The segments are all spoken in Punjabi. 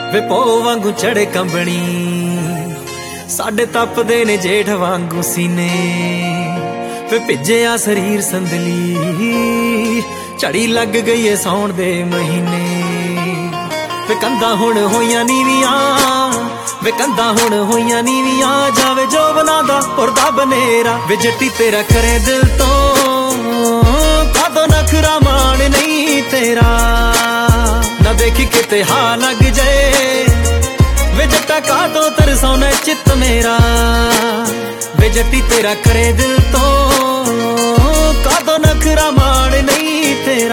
ਵੇ ਪੋ ਵਾਂਗੂ ਚੜੇ ਕੰਬਣੀ ਸਾਡੇ ਤਪਦੇ ਨੇ ਜੇਠ ਵਾਂਗੂ ਸੀਨੇ ਵੇ ਭਿੱਜਿਆ ਸਰੀਰ ਸੰਦਲੀ ਝੜੀ ਲੱਗ ਗਈ ਏ ਸੌਣ ਦੇ ਮਹੀਨੇ ਵੇ ਕੰਧਾਂ ਹੁਣ ਹੋਈਆਂ ਨੀਵੀਆਂ ਵੇ ਕੰਧਾਂ ਹੁਣ ਹੋਈਆਂ ਨੀਵੀਆਂ ਜਾਵੇ ਜੋ ਬਣਾਦਾ ਪੁਰਦਾ ਬਨੇਰਾ ਵੇ ਜੱਟੀ ਤੇਰਾ ਕਰੇ ਦਿਲ ਤੋਂ ਕਾਦੋਂ ਨਖਰਾ ਮਾਣ ਨਹੀਂ ਤੇਰਾ ਨਾ ਦੇਖੀ ਕਿਤੇ ਹਾ ਲੱਗ ਜਾਏ ਵੇ ਜੱਟਾ ਕਾਦੋਂ ਤਰਸਾਉਣਾ ਚਿੱਤ ਮੇਰਾ ਵੇ ਜੱਟੀ ਤੇਰਾ ਕਰੇ ਦਿਲ ਤੋਂ ਕਾਦੋਂ ਨਖਰਾ ਮਾਣ ਨਹੀਂ ਤੇਰਾ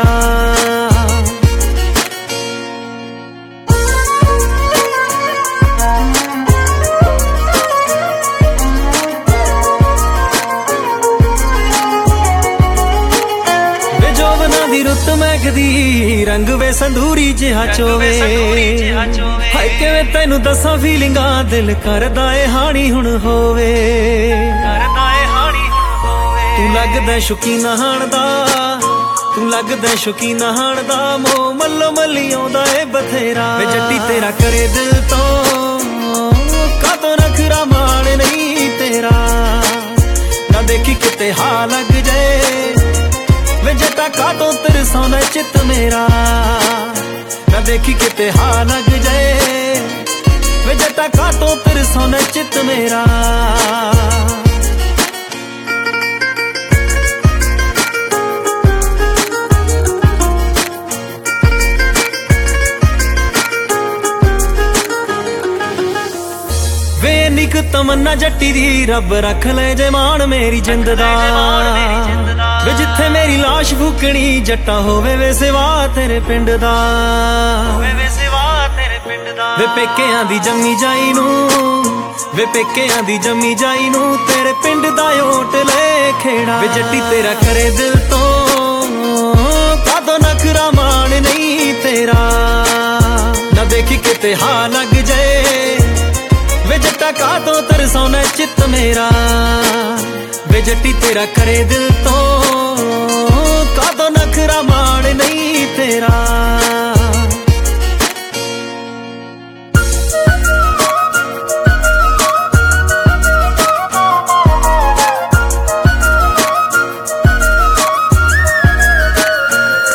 ਰੁੱਤ ਮਹਿਕਦੀ ਰੰਗ ਵੇ ਸੰਧੂਰੀ ਜਿਹਾ ਚੋਵੇ ਹਾਏ ਕਿਵੇਂ ਤੈਨੂੰ ਦੱਸਾਂ ਫੀਲਿੰਗਾਂ ਦਿਲ ਕਰਦਾ ਏ ਹਾਣੀ ਹੁਣ ਹੋਵੇ ਤੂੰ ਲੱਗਦਾ ਸ਼ੌਕੀਨ ਹਾਣ ਦਾ ਤੂੰ ਲੱਗਦਾ ਸ਼ੌਕੀਨ ਹਾਣ ਦਾ ਮੋਹ ਮੱਲੋ ਮੱਲੀ ਆਉਂਦਾ ਏ ਬਥੇਰਾ ਵੇ ਜੱਟੀ ਤੇਰਾ ਕਰੇ ਦਿਲ ਤੋਂ ਕਾਦੋਂ ਨਖਰਾ ਮਾਣ ਨਹੀਂ ਤੇਰਾ ਨਾ ਦੇਖੀ ਕਿਤੇ ਹਾ ਲੱਗ ਜਾਏ ਵੇ ਜੱਟਾ ਕਾਦੋਂ ਤਰਸਾਉਣਾ ਚਿੱਤ ਮੇਰਾ ਨਾ ਦੇਖੀ ਕਿਤੇ ਹਾ ਲੱਗ ਜਾਏ ਵੇ ਜੱਟਾ ਕਾਦੋਂ ਤਰਸਾਉਣਾ ਚਿੱਤ ਮੇਰਾ ਵੇ ਨਿਕ ਤਮੰਨਾ ਜੱਟੀ ਦੀ ਰੱਬ ਰੱਖ ਲੈ ਜੇ ਮਾਣ ਮੇਰੀ ਜਿੰਦ ਦਾ ਵੇ ਜਿੱਥੇ ਮੇਰੀ ਲਾਸ਼ ਫੂਕਣੀ ਜੱਟਾ ਹੋਵੇ ਵੇ ਸਿਵਾ ਤੇਰੇ ਪਿੰਡ ਦਾ ਵੇ ਪੇਕਿਆਂ ਦੀ ਜੰਮੀ ਜਾਈ ਨੂੰ ਵੇ ਪੇਕਿਆਂ ਦੀ ਜੰਮੀ ਜਾਈ ਨੂੰ ਤੇਰੇ ਪਿੰਡ ਦਾ ਓਟ ਲੈ ਖੇੜਾ ਵੇ ਜੱਟੀ ਤੇਰਾ ਕਰੇ ਦਿਲ ਤੋਂ ਕਾਦੋਂ ਨਖਰਾ ਮਾਣ ਨਹੀਂ ਤੇਰਾ ਨਾ ਦੇਖੀ ਕਿਤੇ ਹਾ ਲੱਗ ਜਾਏ ਵੇ ਜੱਟਾ ਕਾਦੋਂ ਤਰਸਾਉਣਾ ਚਿੱਤ ਮੇਰਾ ਵੇ ਜੱਟੀ ਤੇਰਾ ਕਰੇ ਦਿਲ ਤੋਂ